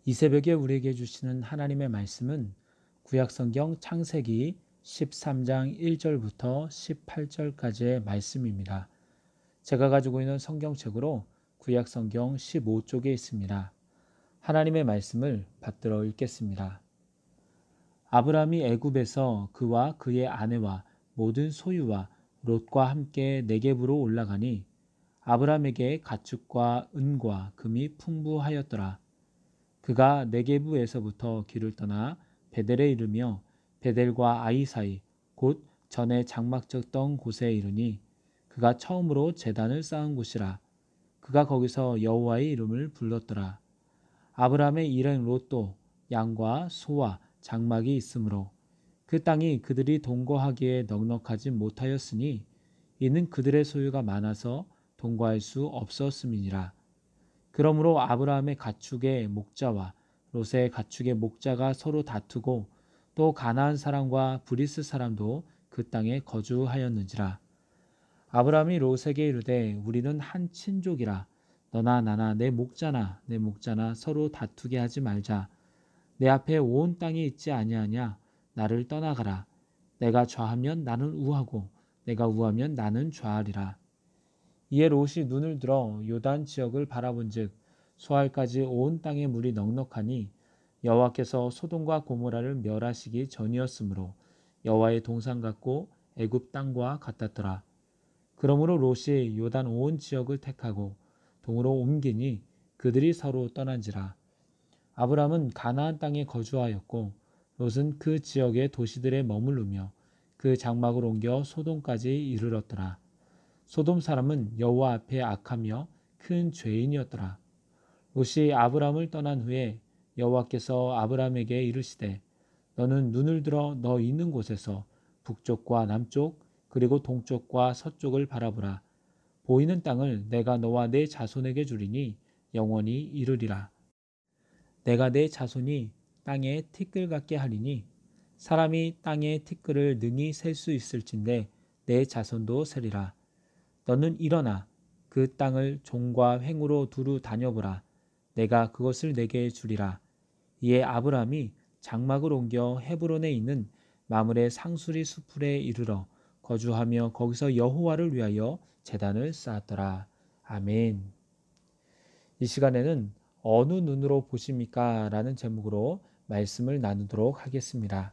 이 새벽에 우리에게 주시는 하나님의 말씀은 구약성경 창세기 13장 1절부터 18절까지의 말씀입니다. 제가 가지고 있는 성경책으로 구약성경 15쪽에 있습니다. 하나님의 말씀을 받들어 읽겠습니다. 아브라함이 애굽에서 그와 그의 아내와 모든 소유와 롯과 함께 네겝으로 올라가니 아브라함에게 가축과 은과 금이 풍부하였더라. 그가 네게부에서부터 길을 떠나 베델에 이르며 베델과 아이 사이 곧 전에 장막 쳤던 곳에 이르니 그가 처음으로 제단을 쌓은 곳이라. 그가 거기서 여호와의 이름을 불렀더라. 아브라함의 일행 롯도 양과 소와 장막이 있으므로 그 땅이 그들이 동거하기에 넉넉하지 못하였으니 이는 그들의 소유가 많아서 동거할 수 없었음이니라. 그러므로 아브라함의 가축의 목자와 롯의 가축의 목자가 서로 다투고 또 가나안 사람과 브리스 사람도 그 땅에 거주하였는지라. 아브라함이 롯에게 이르되 우리는 한 친족이라. 너나 나나 내 목자나 서로 다투게 하지 말자. 내 앞에 온 땅이 있지 아니하냐. 나를 떠나가라. 내가 좌하면 나는 우하고 내가 우하면 나는 좌하리라. 이에 롯이 눈을 들어 요단 지역을 바라본즉 소알까지 온 땅에 물이 넉넉하니 여호와께서 소돔과 고모라를 멸하시기 전이었으므로 여호와의 동산 같고 애굽 땅과 같았더라. 그러므로 롯이 요단 온 지역을 택하고 동으로 옮기니 그들이 서로 떠난지라. 아브람은 가나안 땅에 거주하였고 롯은 그 지역의 도시들에 머무르며 그 장막을 옮겨 소돔까지 이르렀더라. 소돔 사람은 여호와 앞에 악하며 큰 죄인이었더라. 롯이 아브람을 떠난 후에 여호와께서 아브람에게 이르시되 너는 눈을 들어 너 있는 곳에서 북쪽과 남쪽 그리고 동쪽과 서쪽을 바라보라. 보이는 땅을 내가 너와 내 자손에게 주리니 영원히 이르리라. 내가 내 자손이 땅에 티끌 같게 하리니 사람이 땅의 티끌을 능히 셀 수 있을진데 내 자손도 세리라. 너는 일어나 그 땅을 종과 횡으로 두루 다녀보라. 내가 그것을 내게 주리라. 이에 아브람이 장막을 옮겨 헤브론에 있는 마므레 상수리 수풀에 이르러 거주하며 거기서 여호와를 위하여 제단을 쌓았더라. 아멘. 이 시간에는 어느 눈으로 보십니까? 라는 제목으로 말씀을 나누도록 하겠습니다.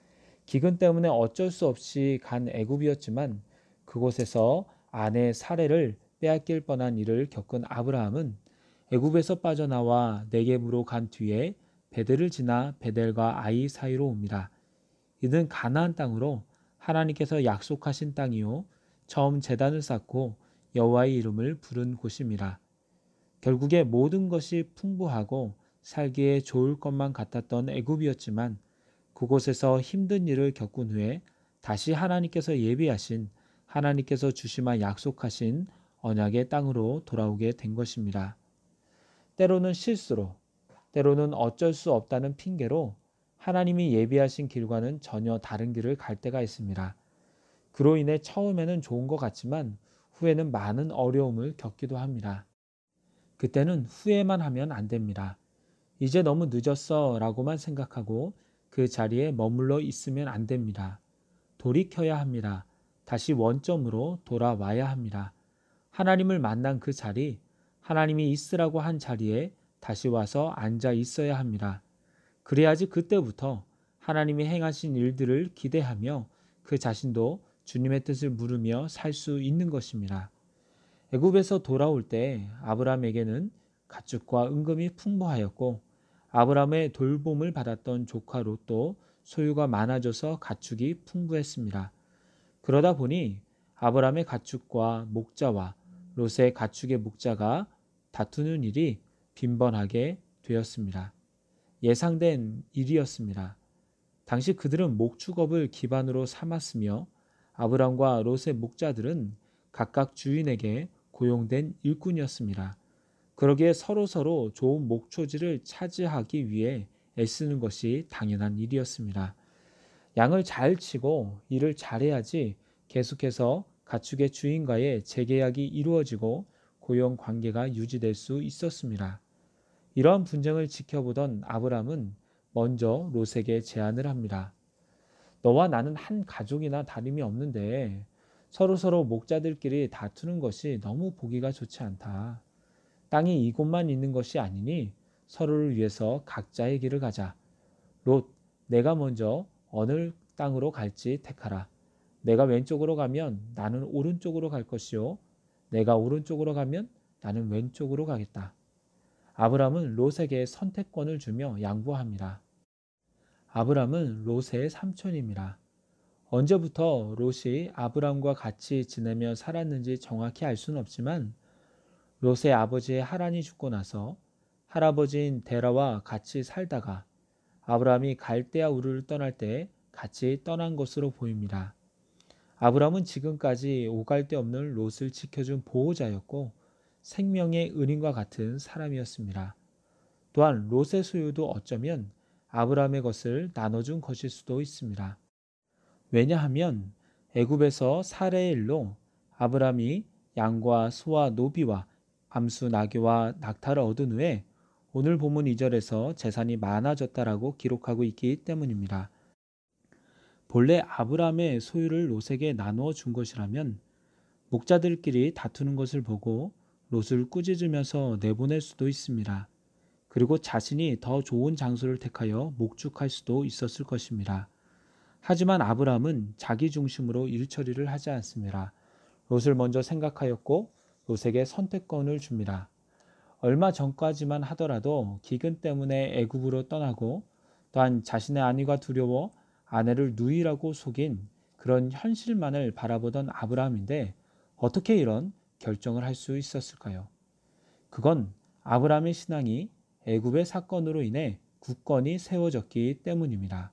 기근 때문에 어쩔 수 없이 간 애굽이었지만 그곳에서 아내 사레를 빼앗길 뻔한 일을 겪은 아브라함은 애굽에서 빠져나와 네겝으로 간 뒤에 베델을 지나 베델과 아이 사이로 옵니다. 이는 가나안 땅으로 하나님께서 약속하신 땅이요 처음 제단을 쌓고 여호와의 이름을 부른 곳입니다. 결국에 모든 것이 풍부하고 살기에 좋을 것만 같았던 애굽이었지만 그곳에서 힘든 일을 겪은 후에 다시 하나님께서 예비하신 하나님께서 주시마 약속하신 언약의 땅으로 돌아오게 된 것입니다. 때로는 실수로, 때로는 어쩔 수 없다는 핑계로 하나님이 예비하신 길과는 전혀 다른 길을 갈 때가 있습니다. 그로 인해 처음에는 좋은 것 같지만 후에는 많은 어려움을 겪기도 합니다. 그때는 후회만 하면 안 됩니다. 이제 너무 늦었어 라고만 생각하고 그 자리에 머물러 있으면 안 됩니다. 돌이켜야 합니다. 다시 원점으로 돌아와야 합니다. 하나님을 만난 그 자리, 하나님이 있으라고 한 자리에 다시 와서 앉아 있어야 합니다. 그래야지 그때부터 하나님이 행하신 일들을 기대하며 그 자신도 주님의 뜻을 물으며 살 수 있는 것입니다. 애굽에서 돌아올 때 아브라함에게는 가축과 은금이 풍부하였고 아브라함의 돌봄을 받았던 조카 롯도 소유가 많아져서 가축이 풍부했습니다. 그러다 보니 아브라함의 가축과 목자와 롯의 가축의 목자가 다투는 일이 빈번하게 되었습니다. 예상된 일이었습니다. 당시 그들은 목축업을 기반으로 삼았으며 아브람과 롯의 목자들은 각각 주인에게 고용된 일꾼이었습니다. 그러기에 서로서로 좋은 목초지를 차지하기 위해 애쓰는 것이 당연한 일이었습니다. 양을 잘 치고 일을 잘해야지 계속해서 가축의 주인과의 재계약이 이루어지고 고용 관계가 유지될 수 있었습니다. 이러한 분쟁을 지켜보던 아브람은 먼저 롯에게 제안을 합니다. 너와 나는 한 가족이나 다름이 없는데 서로서로 목자들끼리 다투는 것이 너무 보기가 좋지 않다. 땅이 이곳만 있는 것이 아니니 서로를 위해서 각자의 길을 가자. 롯, 내가 먼저 어느 땅으로 갈지 택하라. 내가 왼쪽으로 가면 나는 오른쪽으로 갈 것이요. 내가 오른쪽으로 가면 나는 왼쪽으로 가겠다. 아브람은 롯에게 선택권을 주며 양보합니다. 아브람은 롯의 삼촌입니다. 언제부터 롯이 아브람과 같이 지내며 살았는지 정확히 알 수는 없지만 롯의 아버지의 하란이 죽고 나서 할아버지인 데라와 같이 살다가 아브람이 갈대아 우르를 떠날 때 같이 떠난 것으로 보입니다. 아브람은 지금까지 오갈 데 없는 롯을 지켜준 보호자였고 생명의 은인과 같은 사람이었습니다. 또한 롯의 소유도 어쩌면 아브람의 것을 나눠준 것일 수도 있습니다. 왜냐하면 애굽에서 사례의 일로 아브람이 양과 소와 노비와 암수 나귀와 낙타를 얻은 후에 오늘 본문 2절에서 재산이 많아졌다라고 기록하고 있기 때문입니다. 본래 아브람의 소유를 롯에게 나누어 준 것이라면 목자들끼리 다투는 것을 보고 롯을 꾸짖으면서 내보낼 수도 있습니다. 그리고 자신이 더 좋은 장소를 택하여 목축할 수도 있었을 것입니다. 하지만 아브람은 자기 중심으로 일 처리를 하지 않습니다. 롯을 먼저 생각하였고 롯에게 선택권을 줍니다. 얼마 전까지만 하더라도 기근 때문에 애굽으로 떠나고 또한 자신의 아내가 두려워 아내를 누이라고 속인 그런 현실만을 바라보던 아브라함인데 어떻게 이런 결정을 할 수 있었을까요? 그건 아브라함의 신앙이 애굽의 사건으로 인해 굳건히 세워졌기 때문입니다.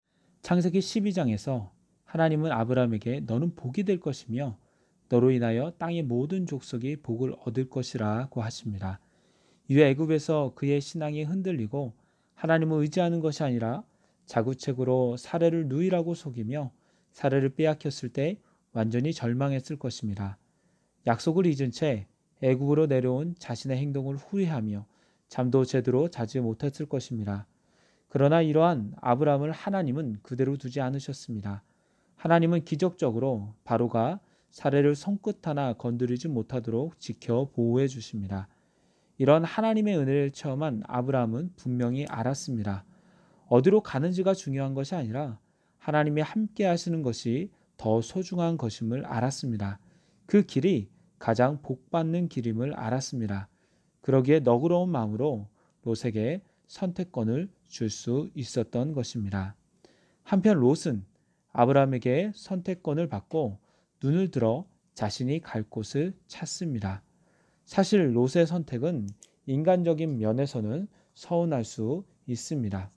창세기 12장에서 하나님은 아브라함에게 너는 복이 될 것이며 너로 인하여 땅의 모든 족속이 복을 얻을 것이라고 하십니다. 이에 애굽에서 그의 신앙이 흔들리고 하나님을 의지하는 것이 아니라 자구책으로 사례를 누이라고 속이며 사례를 빼앗겼을 때 완전히 절망했을 것입니다. 약속을 잊은 채 애굽으로 내려온 자신의 행동을 후회하며 잠도 제대로 자지 못했을 것입니다. 그러나 이러한 아브라함을 하나님은 그대로 두지 않으셨습니다. 하나님은 기적적으로 바로가 사례를 손끝 하나 건드리지 못하도록 지켜 보호해 주십니다. 이런 하나님의 은혜를 체험한 아브라함은 분명히 알았습니다. 어디로 가는지가 중요한 것이 아니라 하나님이 함께 하시는 것이 더 소중한 것임을 알았습니다. 그 길이 가장 복받는 길임을 알았습니다. 그러기에 너그러운 마음으로 롯에게 선택권을 줄 수 있었던 것입니다. 한편 롯은 아브라함에게 선택권을 받고 눈을 들어 자신이 갈 곳을 찾습니다. 사실 롯의 선택은 인간적인 면에서는 서운할 수 있습니다.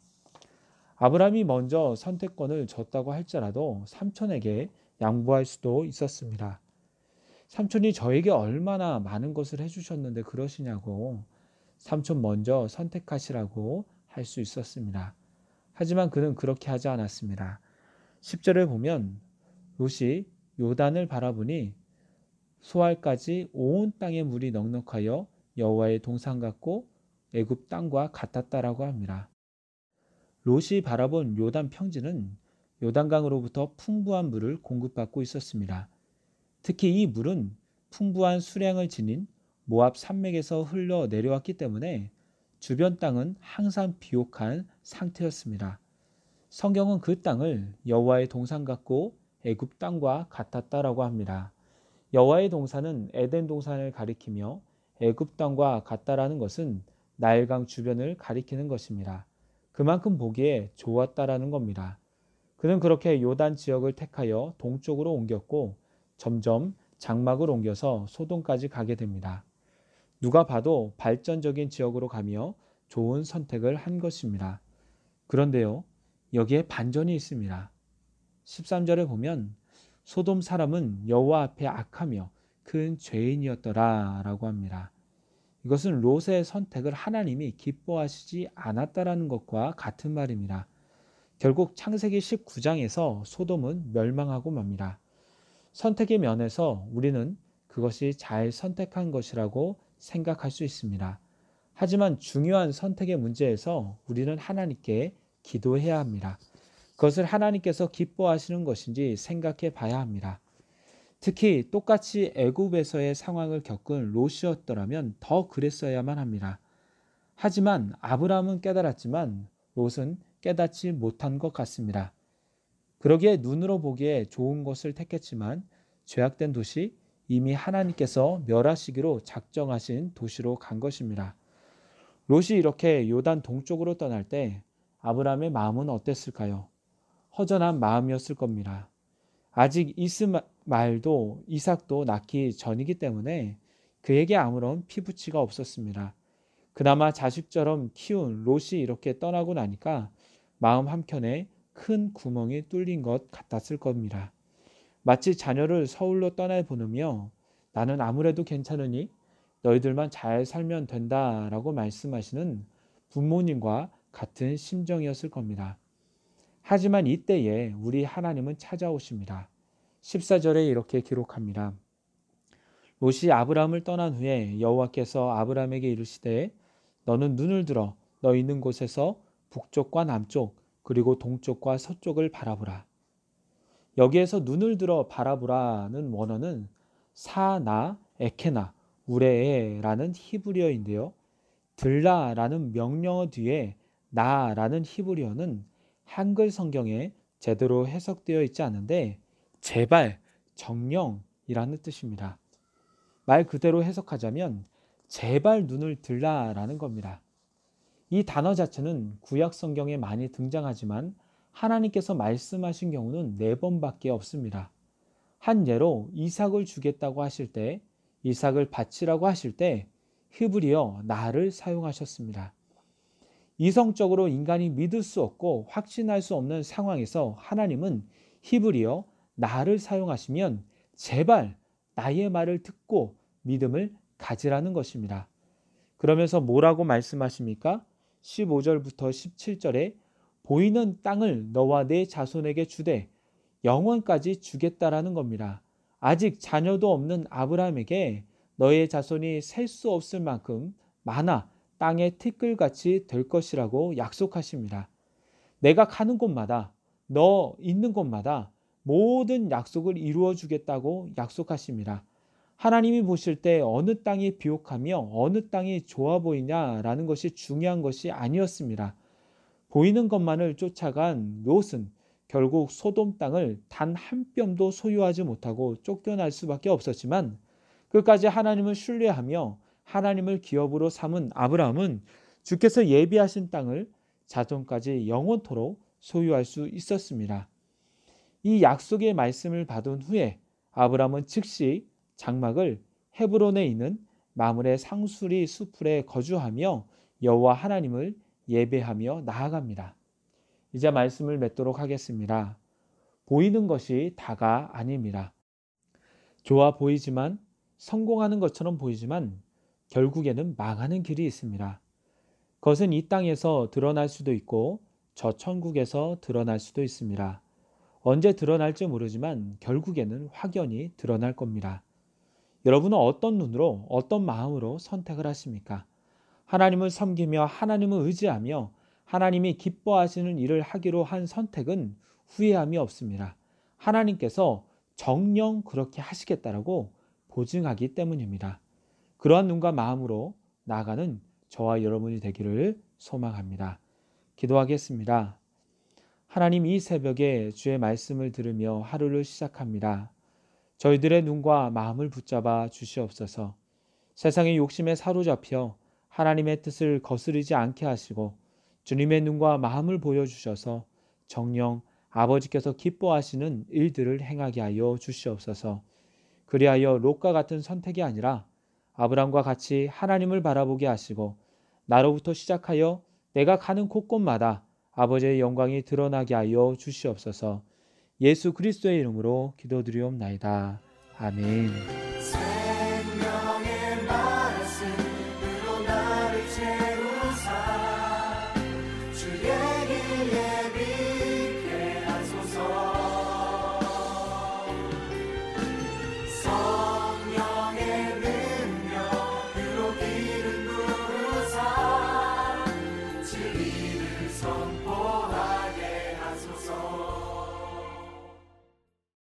아브라함이 먼저 선택권을 줬다고 할지라도 삼촌에게 양보할 수도 있었습니다. 삼촌이 저에게 얼마나 많은 것을 해주셨는데 그러시냐고 삼촌 먼저 선택하시라고 할 수 있었습니다. 하지만 그는 그렇게 하지 않았습니다. 10절을 보면 롯이 요단을 바라보니 소알까지 온 땅의 물이 넉넉하여 여호와의 동산 같고 애굽 땅과 같았다라고 합니다. 롯이 바라본 요단 평지는 요단강으로부터 풍부한 물을 공급받고 있었습니다. 특히 이 물은 풍부한 수량을 지닌 모압 산맥에서 흘러 내려왔기 때문에 주변 땅은 항상 비옥한 상태였습니다. 성경은 그 땅을 여호와의 동산 같고 애굽 땅과 같았다라고 합니다. 여호와의 동산은 에덴 동산을 가리키며 애굽 땅과 같다라는 것은 나일강 주변을 가리키는 것입니다. 그만큼 보기에 좋았다라는 겁니다. 그는 그렇게 요단 지역을 택하여 동쪽으로 옮겼고 점점 장막을 옮겨서 소돔까지 가게 됩니다. 누가 봐도 발전적인 지역으로 가며 좋은 선택을 한 것입니다. 그런데요, 여기에 반전이 있습니다. 13절에 보면 소돔 사람은 여호와 앞에 악하며 큰 죄인이었더라 라고 합니다. 이것은 롯의 선택을 하나님이 기뻐하시지 않았다라는 것과 같은 말입니다. 결국 창세기 19장에서 소돔은 멸망하고 맙니다. 선택의 면에서 우리는 그것이 잘 선택한 것이라고 생각할 수 있습니다. 하지만 중요한 선택의 문제에서 우리는 하나님께 기도해야 합니다. 그것을 하나님께서 기뻐하시는 것인지 생각해 봐야 합니다. 특히 똑같이 애굽에서의 상황을 겪은 롯이었더라면 더 그랬어야만 합니다. 하지만 아브라함은 깨달았지만 롯은 깨닫지 못한 것 같습니다. 그러기에 눈으로 보기에 좋은 것을 택했지만 죄악된 도시, 이미 하나님께서 멸하시기로 작정하신 도시로 간 것입니다. 롯이 이렇게 요단 동쪽으로 떠날 때 아브라함의 마음은 어땠을까요? 허전한 마음이었을 겁니다. 아직 이삭도 낳기 전이기 때문에 그에게 아무런 피부치가 없었습니다. 그나마 자식처럼 키운 롯이 이렇게 떠나고 나니까 마음 한켠에 큰 구멍이 뚫린 것 같았을 겁니다. 마치 자녀를 서울로 떠나보내며 나는 아무래도 괜찮으니 너희들만 잘 살면 된다라고 말씀하시는 부모님과 같은 심정이었을 겁니다. 하지만 이때에 우리 하나님은 찾아오십니다. 14절에 이렇게 기록합니다. 롯이 아브라함을 떠난 후에 여호와께서 아브라함에게 이르시되 너는 눈을 들어 너 있는 곳에서 북쪽과 남쪽 그리고 동쪽과 서쪽을 바라보라. 여기에서 눈을 들어 바라보라는 원어는 사나 에케나 우레에라는 히브리어인데요. 들라라는 명령어 뒤에 나라는 히브리어는 한글 성경에 제대로 해석되어 있지 않은데 제발, 정령이라는 뜻입니다. 말 그대로 해석하자면 제발 눈을 들라라는 겁니다. 이 단어 자체는 구약 성경에 많이 등장하지만 하나님께서 말씀하신 경우는 4번밖에 없습니다. 한 예로 이삭을 주겠다고 하실 때, 이삭을 바치라고 하실 때 히브리어 나를 사용하셨습니다. 이성적으로 인간이 믿을 수 없고 확신할 수 없는 상황에서 하나님은 히브리어 나를 사용하시면 제발 나의 말을 듣고 믿음을 가지라는 것입니다. 그러면서 뭐라고 말씀하십니까? 15절부터 17절에 보이는 땅을 너와 내 자손에게 주되 영원까지 주겠다라는 겁니다. 아직 자녀도 없는 아브라함에게 너의 자손이 셀 수 없을 만큼 많아 땅의 티끌같이 될 것이라고 약속하십니다. 내가 가는 곳마다 너 있는 곳마다 모든 약속을 이루어 주겠다고 약속하십니다. 하나님이 보실 때 어느 땅이 비옥하며 어느 땅이 좋아 보이냐라는 것이 중요한 것이 아니었습니다. 보이는 것만을 쫓아간 롯은 결국 소돔 땅을 단 한 뼘도 소유하지 못하고 쫓겨날 수밖에 없었지만 끝까지 하나님을 신뢰하며 하나님을 기업으로 삼은 아브라함은 주께서 예비하신 땅을 자손까지 영원토록 소유할 수 있었습니다. 이 약속의 말씀을 받은 후에 아브라함은 즉시 장막을 헤브론에 있는 마므레 상수리 수풀에 거주하며 여호와 하나님을 예배하며 나아갑니다. 이제 말씀을 맺도록 하겠습니다. 보이는 것이 다가 아닙니다. 좋아 보이지만 성공하는 것처럼 보이지만 결국에는 망하는 길이 있습니다. 그것은 이 땅에서 드러날 수도 있고 저 천국에서 드러날 수도 있습니다. 언제 드러날지 모르지만 결국에는 확연히 드러날 겁니다. 여러분은 어떤 눈으로 어떤 마음으로 선택을 하십니까? 하나님을 섬기며 하나님을 의지하며 하나님이 기뻐하시는 일을 하기로 한 선택은 후회함이 없습니다. 하나님께서 정녕 그렇게 하시겠다라고 보증하기 때문입니다. 그러한 눈과 마음으로 나아가는 저와 여러분이 되기를 소망합니다. 기도하겠습니다. 하나님, 이 새벽에 주의 말씀을 들으며 하루를 시작합니다. 저희들의 눈과 마음을 붙잡아 주시옵소서. 세상의 욕심에 사로잡혀 하나님의 뜻을 거스르지 않게 하시고 주님의 눈과 마음을 보여주셔서 정녕 아버지께서 기뻐하시는 일들을 행하게 하여 주시옵소서. 그리하여 롯과 같은 선택이 아니라 아브람과 같이 하나님을 바라보게 하시고 나로부터 시작하여 내가 가는 곳곳마다 아버지의 영광이 드러나게 하여 주시옵소서. 예수 그리스도의 이름으로 기도드리옵나이다. 아멘. 생명의 말씀으로 나를 채우사 주의 길 예비케 하소서. 성령의 능력으로 기름 부으사 선포